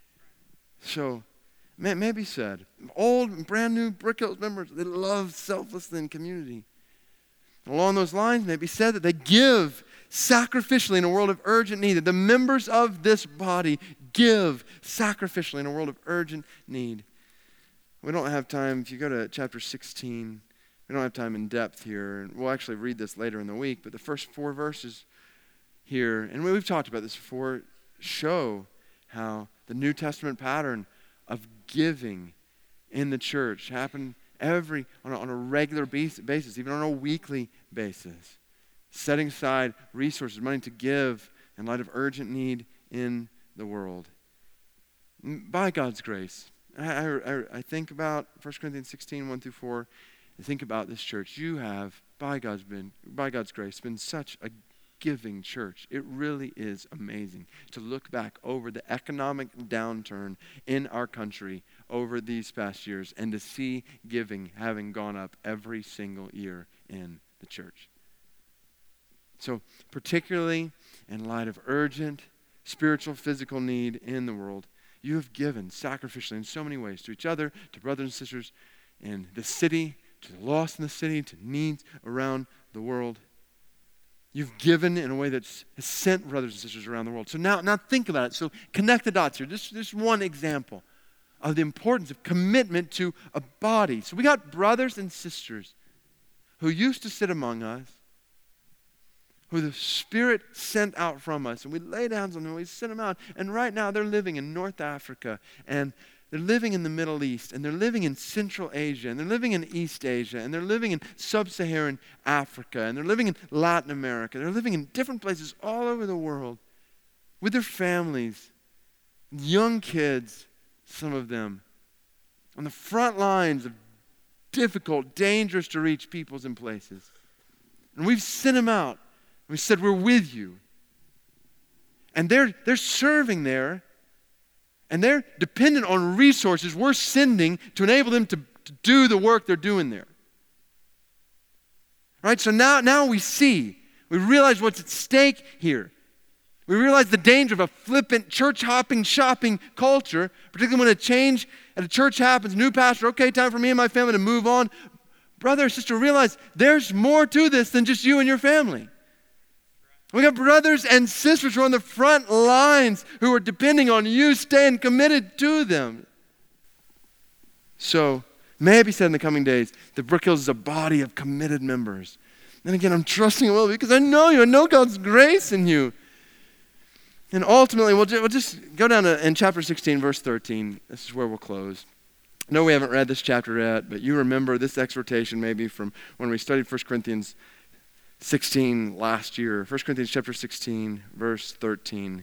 So, may, may be said, old and brand new Brook Hills members, they love selflessly in community. Along those lines, may be said that they give sacrificially in a world of urgent need, that the members of this body give sacrificially in a world of urgent need. We don't have time. If you go to chapter sixteen, we don't have time in depth here. And we'll actually read this later in the week. But the first four verses here, and we've talked about this before, show how the New Testament pattern of giving in the church happened every on a, on a regular basis, even on a weekly basis. Setting aside resources, money to give in light of urgent need in the world. By God's grace. I, I, I think about First Corinthians sixteen, one through four. I think about this church. You have, by God's, been, by God's grace, been such a giving church. It really is amazing to look back over the economic downturn in our country over these past years and to see giving having gone up every single year in the church. So particularly in light of urgent spiritual, physical need in the world, you have given sacrificially in so many ways to each other, to brothers and sisters in the city, to the lost in the city, to needs around the world. You've given in a way that's has sent brothers and sisters around the world. So now, now think about it. So connect the dots here. This, this is one example of the importance of commitment to a body. So we got brothers and sisters who used to sit among us, who the Spirit sent out from us, and we laid hands on them, we sent them out, and right now they're living in North Africa, and they're living in the Middle East, and they're living in Central Asia, and they're living in East Asia, and they're living in Sub-Saharan Africa, and they're living in Latin America. They're living in different places all over the world with their families, young kids, some of them, on the front lines of difficult, dangerous to reach peoples and places. And we've sent them out. We said, we're with you. And they're, they're serving there, and they're dependent on resources we're sending to enable them to, to do the work they're doing there. Right? So now, now we see, we realize what's at stake here. We realize the danger of a flippant, church-hopping, shopping culture, particularly when a change at a church happens, new pastor, okay, time for me and my family to move on. Brother or sister, realize there's more to this than just you and your family. We got brothers and sisters who are on the front lines who are depending on you staying committed to them. So, may it be said in the coming days that Brook Hills is a body of committed members. And again, I'm trusting it will because I know you. I know God's grace in you. And ultimately, we'll just, we'll just go down to in chapter sixteen, verse thirteen. This is where we'll close. No, we haven't read this chapter yet, but you remember this exhortation maybe from when we studied First Corinthians sixteen last year. First Corinthians chapter sixteen, verse thirteen.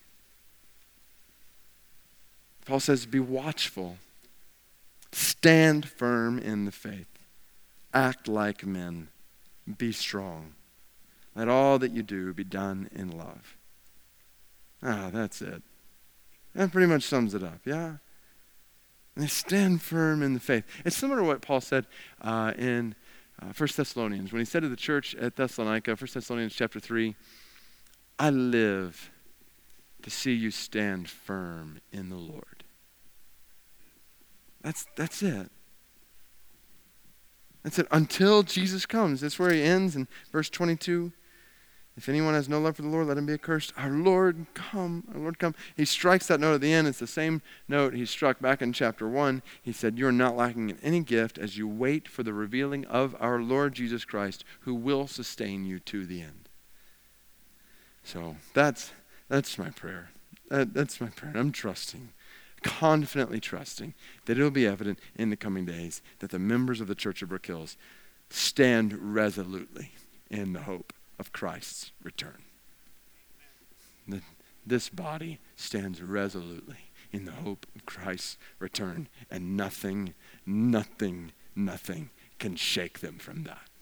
Paul says, be watchful. Stand firm in the faith. Act like men. Be strong. Let all that you do be done in love. Ah, that's it. That pretty much sums it up, yeah? And they stand firm in the faith. It's similar to what Paul said uh, in uh, First Thessalonians. When he said to the church at Thessalonica, First Thessalonians chapter three, I live to see you stand firm in the Lord. That's, that's it. That's it. Until Jesus comes. That's where he ends in verse twenty-two. If anyone has no love for the Lord, let him be accursed. Our Lord come, our Lord come. He strikes that note at the end. It's the same note he struck back in chapter one. He said, you're not lacking in any gift as you wait for the revealing of our Lord Jesus Christ, who will sustain you to the end. So that's that's my prayer. That, that's my prayer. I'm trusting, confidently trusting that it'll be evident in the coming days that the members of the Church of Brook Hills stand resolutely in the hope of Christ's return. That this body stands resolutely in the hope of Christ's return, and nothing, nothing, nothing can shake them from that.